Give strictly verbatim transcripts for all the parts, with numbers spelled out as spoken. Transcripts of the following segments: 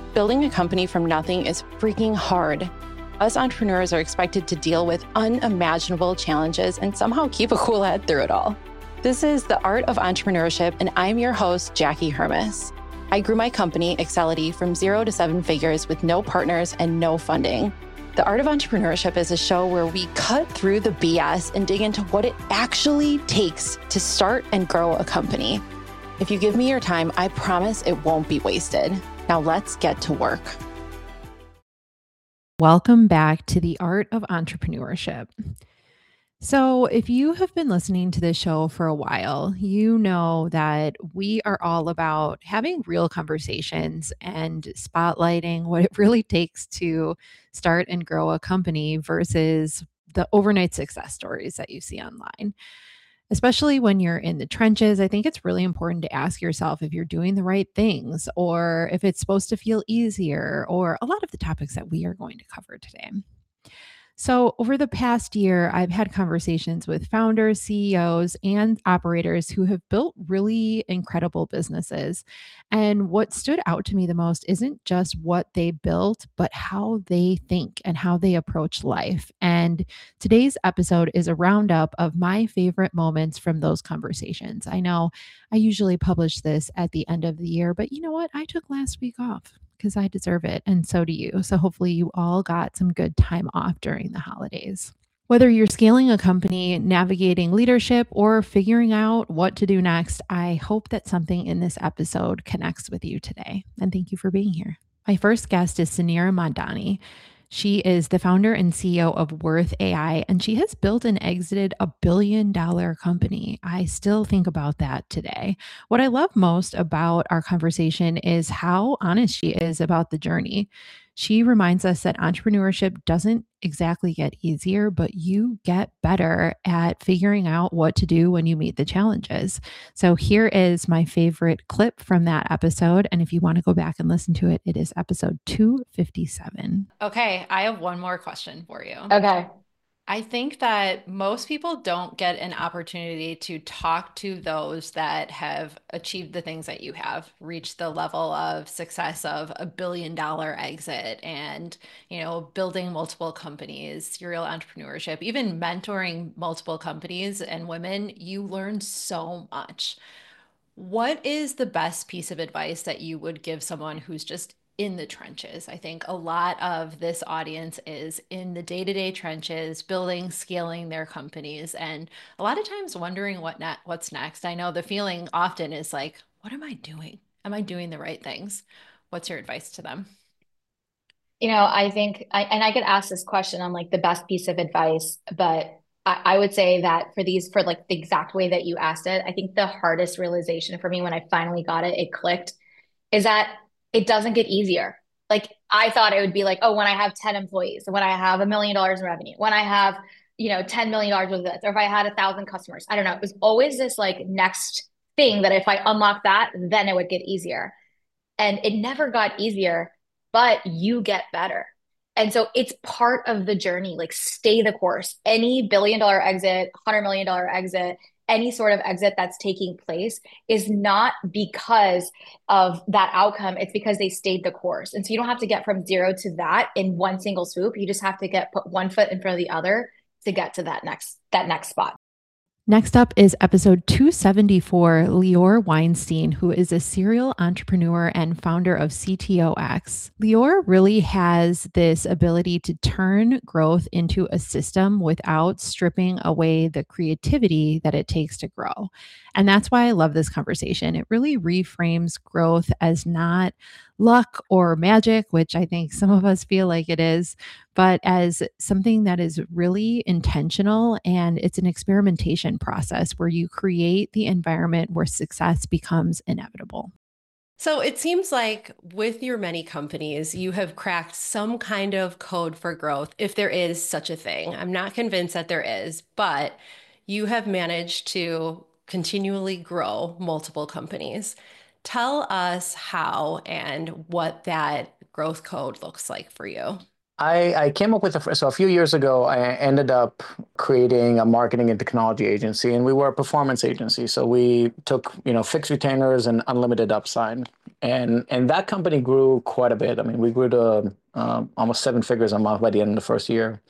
Building a company from nothing is freaking hard. Us entrepreneurs are expected to deal with unimaginable challenges and somehow keep a cool head through it all. This is The Art of Entrepreneurship, and I'm your host, Jackie Hermes. I grew my company, Excelity, from zero to seven figures with no partners and no funding. The Art of Entrepreneurship is a show where we cut through the B S and dig into what it actually takes to start and grow a company. If you give me your time, I promise it won't be wasted. Now let's get to work. Welcome back to The Art of Entrepreneurship. So if you have been listening to this show for a while, you know that we are all about having real conversations and spotlighting what it really takes to start and grow a company versus the overnight success stories that you see online. Especially when you're in the trenches, I think it's really important to ask yourself if you're doing the right things or if it's supposed to feel easier, or a lot of the topics that we are going to cover today. So over the past year, I've had conversations with founders, C E Os, and operators who have built really incredible businesses. And what stood out to me the most isn't just what they built, but how they think and how they approach life. And today's episode is a roundup of my favorite moments from those conversations. I know I usually publish this at the end of the year, but you know what? I took last week off because I deserve it, and so do you. So hopefully you all got some good time off during the holidays. Whether you're scaling a company, navigating leadership, or figuring out what to do next, I hope that something in this episode connects with you today. And thank you for being here. My first guest is Saneera Madani. She is the founder and C E O of Worth A I, and she has built and exited a billion dollar company. I still think about that today. What I love most about our conversation is how honest she is about the journey. She reminds us that entrepreneurship doesn't exactly get easier, but you get better at figuring out what to do when you meet the challenges. So here is my favorite clip from that episode. And if you want to go back and listen to it, it is episode two fifty-seven. Okay, I have one more question for you. Okay. I think that most people don't get an opportunity to talk to those that have achieved the things that you have, reached the level of success of a billion dollar exit and, you know, building multiple companies, serial entrepreneurship, even mentoring multiple companies and women. You learn so much. What is the best piece of advice that you would give someone who's just in the trenches? I think a lot of this audience is in the day-to-day trenches, building, scaling their companies, and a lot of times wondering what ne- what's next. I know the feeling often is like, what am I doing? Am I doing the right things? What's your advice to them? You know, I think, I, and I get asked this question on like the best piece of advice, but I, I would say that for these, for like the exact way that you asked it, I think the hardest realization for me when I finally got it, it clicked, is that it doesn't get easier. Like I thought it would be like, oh, when I have ten employees, when I have a million dollars in revenue, when I have, you know, ten million dollars worth of this, or if I had a thousand customers, I don't know. It was always this like next thing that if I unlock that, then it would get easier. And it never got easier, but you get better. And so it's part of the journey. Like stay the course. Any billion dollar exit, hundred million dollar exit, any sort of exit that's taking place is not because of that outcome. It's because they stayed the course. And so you don't have to get from zero to that in one single swoop. You just have to get put one foot in front of the other to get to that next, that next spot. Next up is episode two seventy-four, Lior Weinstein, who is a serial entrepreneur and founder of C T O X. Lior really has this ability to turn growth into a system without stripping away the creativity that it takes to grow. And that's why I love this conversation. It really reframes growth as not luck or magic, which I think some of us feel like it is, but as something that is really intentional, and it's an experimentation process where you create the environment where success becomes inevitable. So it seems like with your many companies, you have cracked some kind of code for growth, if there is such a thing. I'm not convinced that there is, but you have managed to continually grow multiple companies. Tell us how and what that growth code looks like for you. I, I came up with a, so a few years ago, I ended up creating a marketing and technology agency, and we were a performance agency. So we took, you know, fixed retainers and unlimited upside. And and that company grew quite a bit. I mean, we grew to uh, almost seven figures a month by the end of the first year.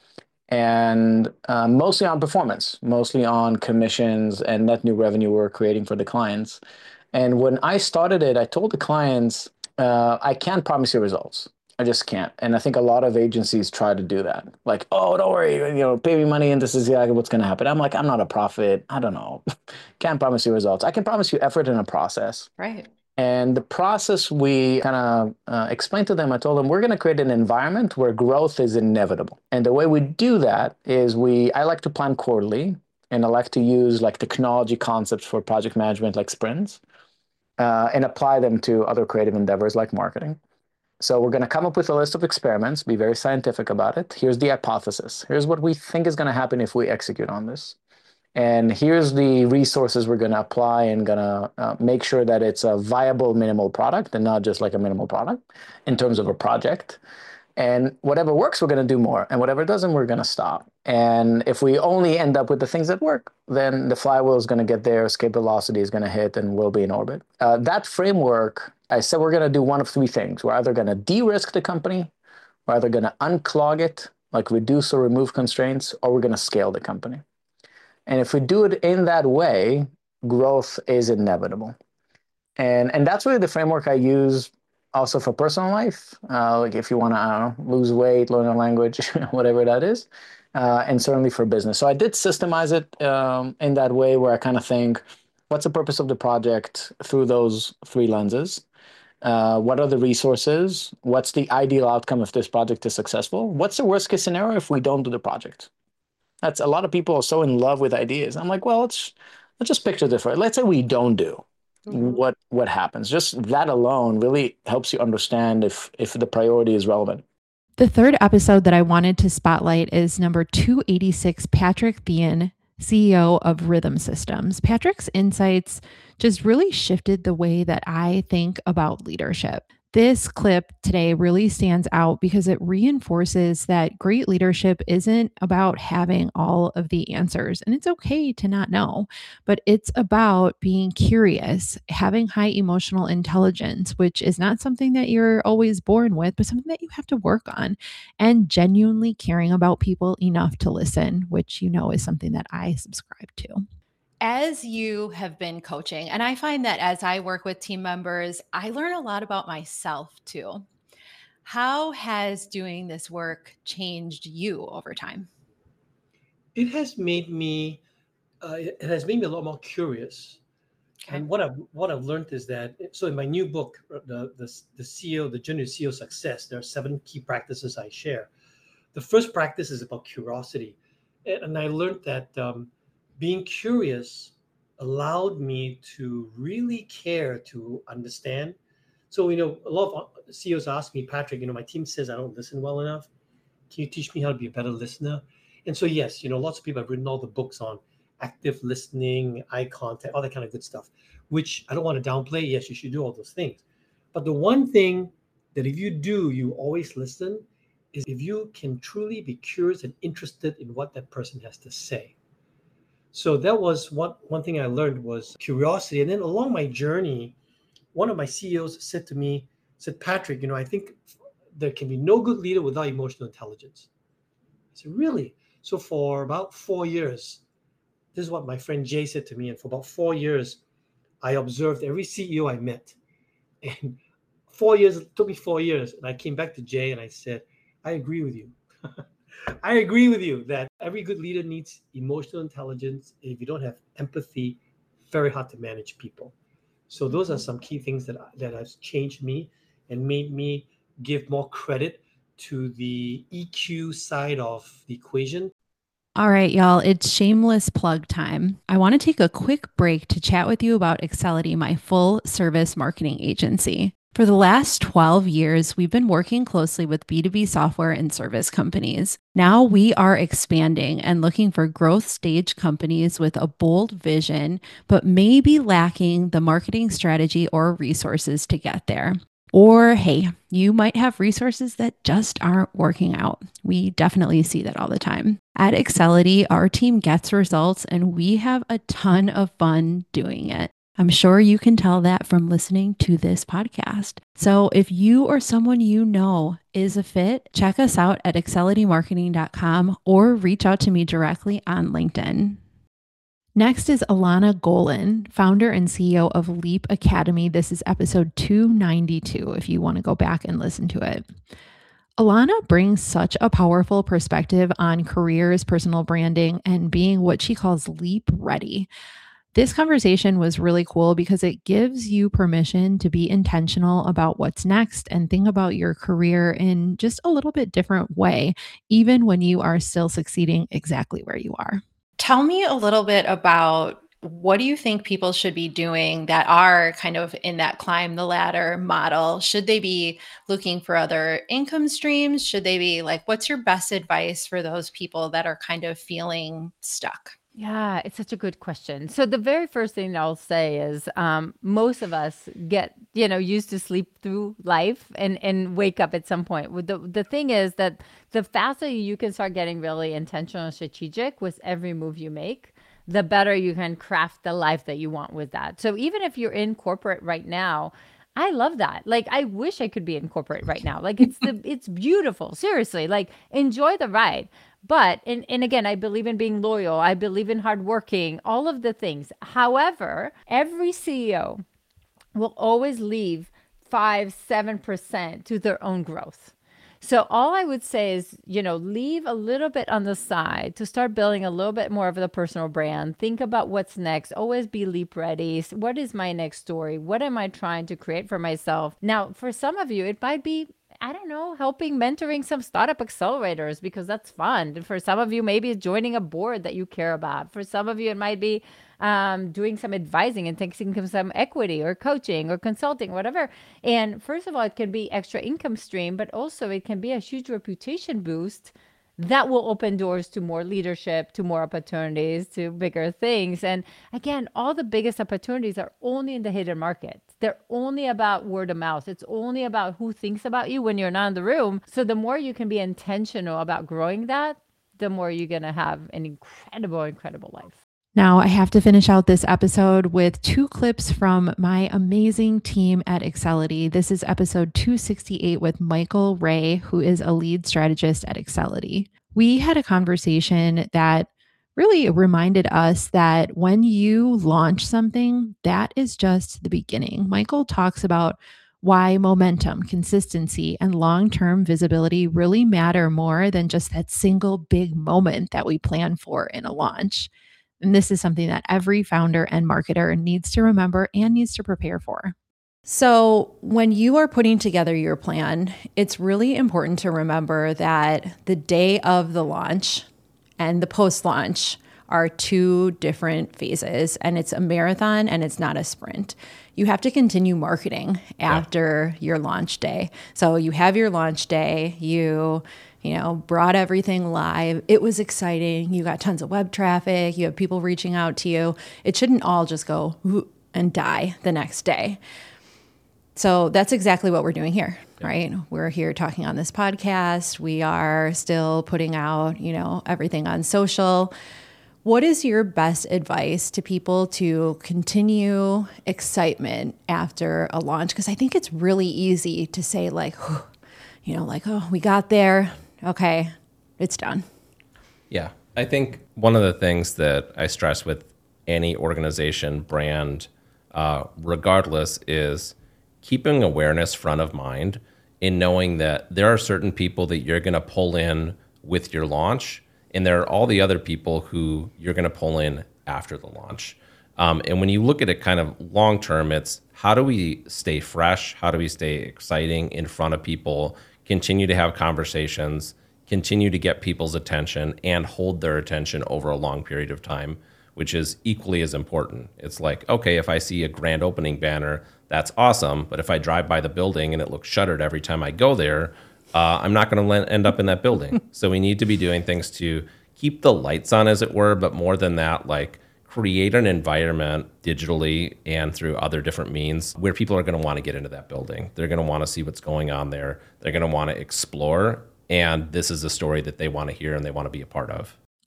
And uh, mostly on performance, mostly on commissions and net new revenue we're creating for the clients. And when I started it, I told the clients, uh, I can't promise you results. I just can't. And I think a lot of agencies try to do that. Like, oh, don't worry, you know, pay me money and this is exactly what's going to happen. I'm like, I'm not a prophet. I don't know. Can't promise you results. I can promise you effort and a process. Right. And the process we kind of uh, explained to them, I told them, we're going to create an environment where growth is inevitable. And the way we do that is we, I like to plan quarterly, and I like to use like technology concepts for project management, like sprints, uh, and apply them to other creative endeavors like marketing. So we're going to come up with a list of experiments, be very scientific about it. Here's the hypothesis. Here's what we think is going to happen if we execute on this. And here's the resources we're going to apply and going to uh, make sure that it's a viable minimal product and not just like a minimal product in terms of a project. And whatever works, we're going to do more. And whatever doesn't, we're going to stop. And if we only end up with the things that work, then the flywheel is going to get there, escape velocity is going to hit, and we'll be in orbit. Uh, that framework, I said we're going to do one of three things. We're either going to de-risk the company, we're either going to unclog it, like reduce or remove constraints, or we're going to scale the company. And if we do it in that way, growth is inevitable. And, and that's really the framework I use also for personal life. Uh, like if you want to, I don't know, lose weight, learn a language, whatever that is. Uh, and certainly for business. So I did systemize it um, in that way where I kind of think, what's the purpose of the project through those three lenses? Uh, what are the resources? What's the ideal outcome if this project is successful? What's the worst case scenario if we don't do the project? That's a lot of people are so in love with ideas. I'm like, well, let's let's just picture this, right? Let's say we don't do mm-hmm. what what happens. Just that alone really helps you understand if if the priority is relevant. The third episode that I wanted to spotlight is number two eighty-six, Patrick Thean, C E O of Rhythm Systems. Patrick's insights just really shifted the way that I think about leadership. This clip today really stands out because it reinforces that great leadership isn't about having all of the answers. And it's okay to not know, but it's about being curious, having high emotional intelligence, which is not something that you're always born with, but something that you have to work on, and genuinely caring about people enough to listen, which you know is something that I subscribe to. As you have been coaching, and I find that as I work with team members, I learn a lot about myself too. How has doing this work changed you over time? It has made me, uh, it has made me a lot more curious. Okay. And what I've what I've learned is that, so in my new book, the the the C E O, the Journey to C E O Success, there are seven key practices I share. The first practice is about curiosity, and, and I learned that. Um, Being curious allowed me to really care to understand. So, you know, a lot of C E Os ask me, Patrick, you know, my team says I don't listen well enough. Can you teach me how to be a better listener? And so, yes, you know, lots of people have written all the books on active listening, eye contact, all that kind of good stuff, which I don't want to downplay. Yes, you should do all those things. But the one thing that if you do, you always listen, is if you can truly be curious and interested in what that person has to say. So that was one, one thing I learned was curiosity. And then along my journey, one of my C E Os said to me, said, Patrick, you know, I think there can be no good leader without emotional intelligence. I said, really? So for about four years, this is what my friend Jay said to me. And for about four years, I observed every C E O I met. And four years, it took me four years. And I came back to Jay and I said, I agree with you. I agree with you that every good leader needs emotional intelligence. If you don't have empathy, very hard to manage people. So those are some key things that that has changed me and made me give more credit to the E Q side of the equation. All right, y'all, it's shameless plug time. I want to take a quick break to chat with you about Excelity, my full service marketing agency. For the last twelve years, we've been working closely with B two B software and service companies. Now we are expanding and looking for growth stage companies with a bold vision, but maybe lacking the marketing strategy or resources to get there. Or, hey, you might have resources that just aren't working out. We definitely see that all the time. At Excelity, our team gets results and we have a ton of fun doing it. I'm sure you can tell that from listening to this podcast. So if you or someone you know is a fit, check us out at excelity marketing dot com or reach out to me directly on LinkedIn. Next is Alana Golan, founder and C E O of Leap Academy. This is episode two ninety-two if you want to go back and listen to it. Alana brings such a powerful perspective on careers, personal branding, and being what she calls leap ready. This conversation was really cool because it gives you permission to be intentional about what's next and think about your career in just a little bit different way, even when you are still succeeding exactly where you are. Tell me a little bit about what do you think people should be doing that are kind of in that climb the ladder model? Should they be looking for other income streams? Should they be like, what's your best advice for those people that are kind of feeling stuck? Yeah, it's such a good question. So the very first thing I'll say is um, most of us get, you know, used to sleep through life and, and wake up at some point. The, the thing is that the faster you can start getting really intentional and strategic with every move you make, the better you can craft the life that you want with that. So even if you're in corporate right now, I love that. Like, I wish I could be in corporate right now. Like, it's the, it's beautiful. Seriously, like, enjoy the ride. But, and, and again, I believe in being loyal. I believe in hardworking, all of the things. However, every C E O will always leave five, seven percent to their own growth. So all I would say is, you know, leave a little bit on the side to start building a little bit more of the personal brand. Think about what's next. Always be leap ready. What is my next story? What am I trying to create for myself? Now, for some of you, it might be, I don't know, helping mentoring some startup accelerators because that's fun. For some of you, maybe it's joining a board that you care about. For some of you, it might be um, doing some advising and taking some equity or coaching or consulting, whatever. And first of all, it can be extra income stream, but also it can be a huge reputation boost that will open doors to more leadership, to more opportunities, to bigger things. And again, all the biggest opportunities are only in the hidden market. They're only about word of mouth. It's only about who thinks about you when you're not in the room. So the more you can be intentional about growing that, the more you're going to have an incredible, incredible life. Now, I have to finish out this episode with two clips from my amazing team at Excelity. This is episode two sixty-eight with Michael Ray, who is a lead strategist at Excelity. We had a conversation that really reminded us that when you launch something, that is just the beginning. Michael talks about why momentum, consistency, and long-term visibility really matter more than just that single big moment that we plan for in a launch. And this is something that every founder and marketer needs to remember and needs to prepare for. So when you are putting together your plan, it's really important to remember that the day of the launch and the post-launch are two different phases, and it's a marathon and it's not a sprint. You have to continue marketing after yeah. your launch day. So you have your launch day, you you know, brought everything live. It was exciting. You got tons of web traffic. You have people reaching out to you. It shouldn't all just go and die the next day. So that's exactly what we're doing here, right? We're here talking on this podcast. We are still putting out, you know, everything on social. What is your best advice to people to continue excitement after a launch? Because I think it's really easy to say like, you know, like, oh, we got there. Okay, it's done. Yeah, I think one of the things that I stress with any organization, brand, uh, regardless, is keeping awareness front of mind in knowing that there are certain people that you're going to pull in with your launch, and there are all the other people who you're going to pull in after the launch. Um, and when you look at it kind of long term, it's how do we stay fresh? How do we stay exciting in front of people? Continue to have conversations, continue to get people's attention and hold their attention over a long period of time, which is equally as important. It's like, okay, if I see a grand opening banner, that's awesome. But if I drive by the building and it looks shuttered every time I go there, uh, I'm not going to end up in that building. So we need to be doing things to keep the lights on, as it were, but more than that, like create an environment digitally and through other different means where people are going to want to get into that building. They're going to want to see what's going on there. They're going to want to explore. And this is a story that they want to hear and they want to be a part of.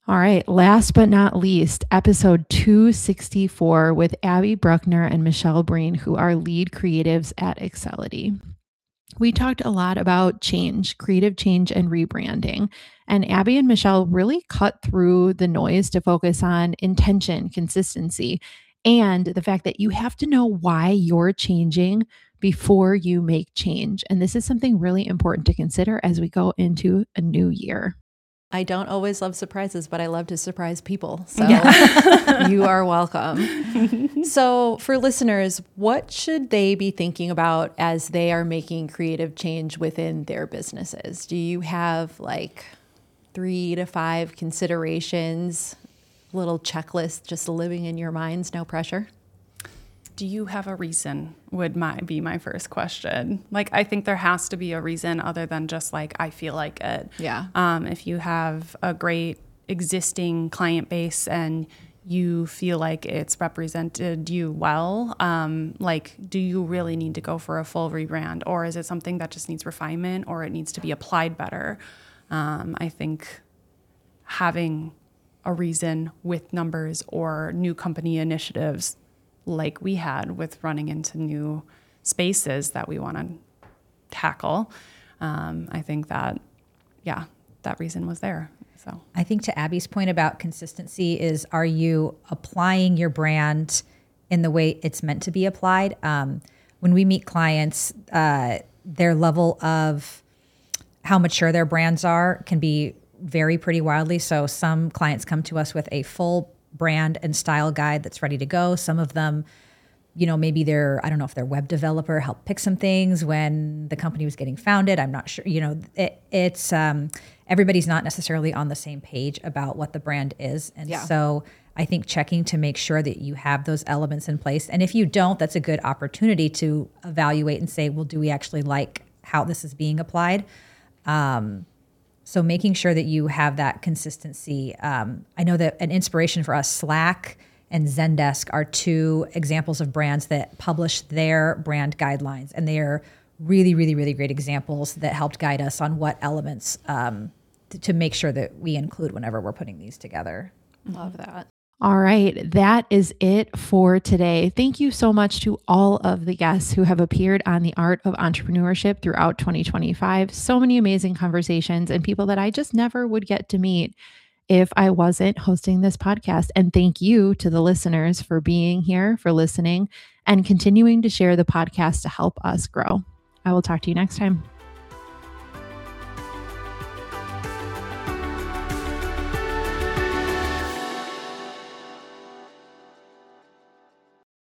All right. Last but not least, episode two sixty-four with Abby Bruckner and Michelle Breen, who are lead creatives at Excelity. We talked a lot about change, creative change, and rebranding. And Abby and Michelle really cut through the noise to focus on intention, consistency, and the fact that you have to know why you're changing before you make change. And this is something really important to consider as we go into a new year. I don't always love surprises, but I love to surprise people. So yeah. You are welcome. So for listeners, what should they be thinking about as they are making creative change within their businesses? Do you have like three to five considerations, little checklist just living in your minds, no pressure? Do you have a reason would my be my first question. Like, I think there has to be a reason other than just like, I feel like it. Yeah. Um, if you have a great existing client base and you feel like it's represented you well, um, like, do you really need to go for a full rebrand, or is it something that just needs refinement, or it needs to be applied better? Um, I think having a reason with numbers or new company initiatives like we had with running into new spaces that we want to tackle. Um, I think that, yeah, that reason was there. So I think to Abby's point about consistency is, are you applying your brand in the way it's meant to be applied? Um, when we meet clients, uh, their level of how mature their brands are can be vary pretty wildly. So some clients come to us with a full brand and style guide that's ready to go. Some of them, you know, maybe they're, I don't know if their web developer helped pick some things when the company was getting founded. I'm not sure, you know, it, it's, um, everybody's not necessarily on the same page about what the brand is. And yeah. so I think checking to make sure that you have those elements in place. And if you don't, that's a good opportunity to evaluate and say, well, do we actually like how this is being applied? Um, So making sure that you have that consistency. Um, I know that an inspiration for us, Slack and Zendesk, are two examples of brands that publish their brand guidelines. And they are really, really, really great examples that helped guide us on what elements um, to, to make sure that we include whenever we're putting these together. Love that. All right, that is it for today. Thank you so much to all of the guests who have appeared on The Art of Entrepreneurship throughout twenty twenty-five. So many amazing conversations and people that I just never would get to meet if I wasn't hosting this podcast. And thank you to the listeners for being here, for listening, and continuing to share the podcast to help us grow. I will talk to you next time.